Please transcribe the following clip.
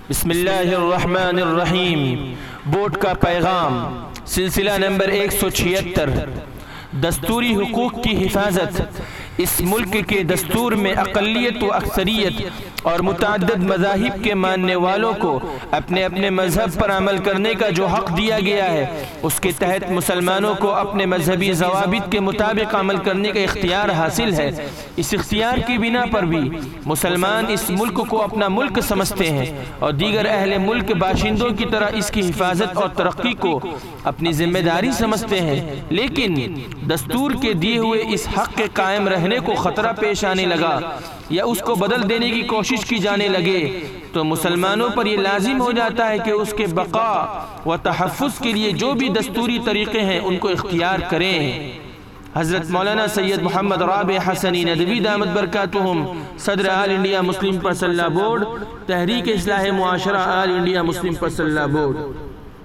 بسم اللہ الرحمن الرحیم۔ بورڈ کا پیغام، سلسلہ نمبر 176۔ دستوری حقوق کی حفاظت۔ اس ملک کے دستور میں اقلیت و اکثریت اور متعدد مذاہب کے ماننے والوں کو اپنے اپنے مذہب پر عمل کرنے کا جو حق دیا گیا ہے، اس کے تحت مسلمانوں کو اپنے مذہبی ضوابط کے مطابق عمل کرنے کا اختیار حاصل ہے۔ اس اختیار کی بنا پر بھی مسلمان اس ملک کو اپنا ملک سمجھتے ہیں اور دیگر اہل ملک باشندوں کی طرح اس کی حفاظت اور ترقی کو اپنی ذمہ داری سمجھتے ہیں، لیکن دستور کے دیے ہوئے اس حق کے قائم رہنے کو خطرہ پیش آنے لگا یا اس کو بدل دینے کی کوشش کی جانے لگے تو مسلمانوں پر یہ لازم ہو جاتا ہے کہ اس کے بقا و تحفظ کے لیے جو بھی دستوری طریقے ہیں ان کو اختیار کریں۔ حضرت مولانا سید محمد رابع حسنی ندوی دامت برکاتہم، صدر All India Muslim personal law board, تحریک اصلاح معاشرہ All India Muslim personal law board.